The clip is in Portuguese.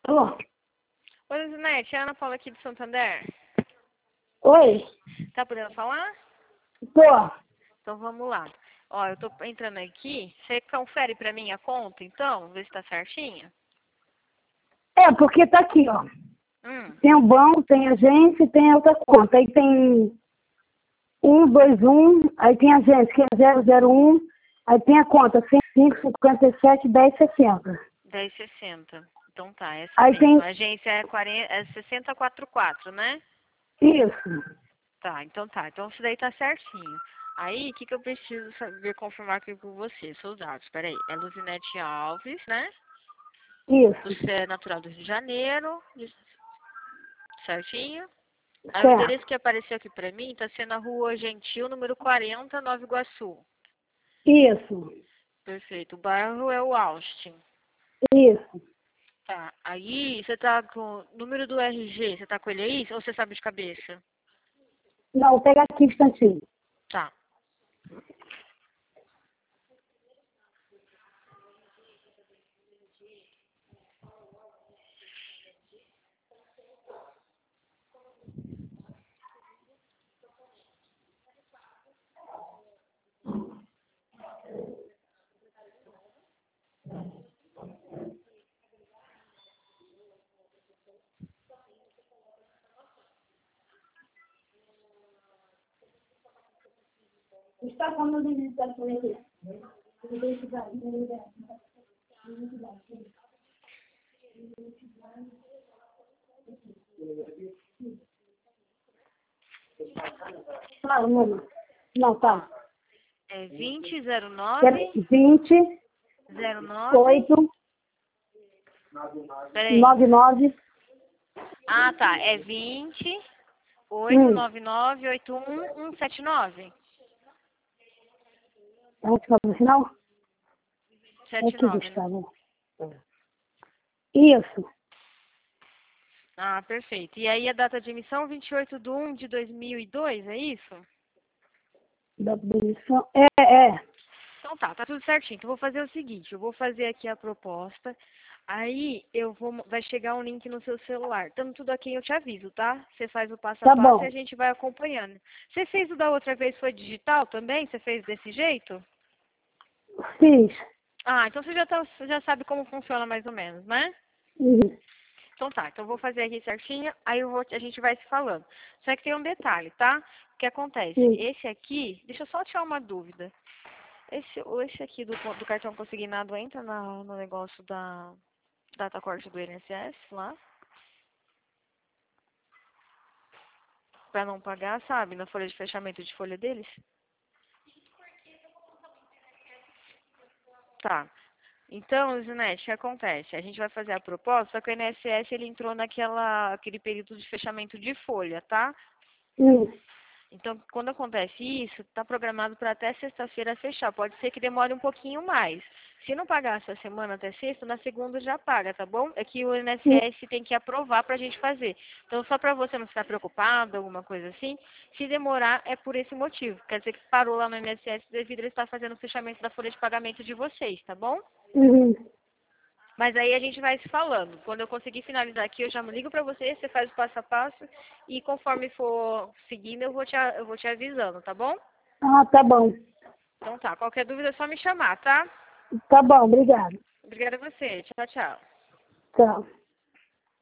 Alô? Oi, Luzinete, é a Ana Paula aqui de Santander. Oi? Tá podendo falar? Tô. Então vamos lá. Ó, eu tô entrando aqui. Você confere pra mim a conta, então? Vê se tá certinha. É, porque tá aqui, ó. Hum. Tem o banco, tem a agência e tem a outra conta. Aí tem 121, aí tem a agência, que é 001, aí tem a conta 105, 57, 1060. 10,60. Então tá, essa Aí mesmo. tem A agência é 6044, né? isso. Tá, então tá. Então isso daí tá certinho. Aí, o que eu preciso saber, confirmar aqui com você? Seus dados. Peraí. É Luzinete Alves, né? Isso. Você é natural do Rio de Janeiro. Certinho? Aí o endereço Certo. que apareceu aqui pra mim tá sendo a Rua Gentil, número 40, Nova Iguaçu. Isso. Perfeito. O bairro é o Austin. Isso. Tá. Aí você tá com o número do RG, você tá com ele aí ou você sabe de cabeça? Não, pega aqui um instantinho. Tá. Está falando de identidade. Claro, mano. Não, tá. É 2009 20, 09. 8, Peraí. 99, Ah, tá. É 20 1. 899 81 179. É onde fica no final? É aqui, 79, né? Gustavo. Isso. Ah, perfeito. E aí a data de emissão 28/1/2002, é isso? Da abolição. É. Então tá tudo certinho. Então eu vou fazer o seguinte, eu vou fazer aqui a proposta, aí vai chegar um link no seu celular. Estando tudo aqui, eu te aviso, tá? Você faz o passo a Tá passo e bom. a gente vai acompanhando. Você fez o da outra vez, foi digital também? Você fez desse jeito? Fiz. Ah, então você já sabe como funciona mais ou menos, né? Isso. Então tá, então eu vou fazer aqui certinho, aí a gente vai se falando. Só que tem um detalhe, tá? O que acontece? Isso. Esse aqui, deixa eu só tirar uma dúvida. Esse aqui do cartão consignado entra no negócio da data corte do INSS lá? Pra não pagar, sabe? Na folha de fechamento de folha deles? Tá. Então, Zinete, o que acontece? A gente vai fazer a proposta, só que o INSS ele entrou aquele período de fechamento de folha, tá? Isso. Então, quando acontece isso, está programado para até sexta-feira fechar. Pode ser que demore um pouquinho mais. Se não pagar essa semana até sexta, na segunda já paga, tá bom? É que o INSS tem que aprovar para a gente fazer. Então, só para você não ficar preocupado, alguma coisa assim, se demorar é por esse motivo. Quer dizer que parou lá no INSS devido a ele estar fazendo o fechamento da folha de pagamento de vocês, tá bom? Uhum. Mas aí a gente vai se falando. Quando eu conseguir finalizar aqui, eu já me ligo pra você, você faz o passo a passo e conforme for seguindo, eu vou te avisando, tá bom? Ah, tá bom. Então tá, qualquer dúvida é só me chamar, tá? Tá bom, obrigado. Obrigada a você. Tchau, tchau. Tchau.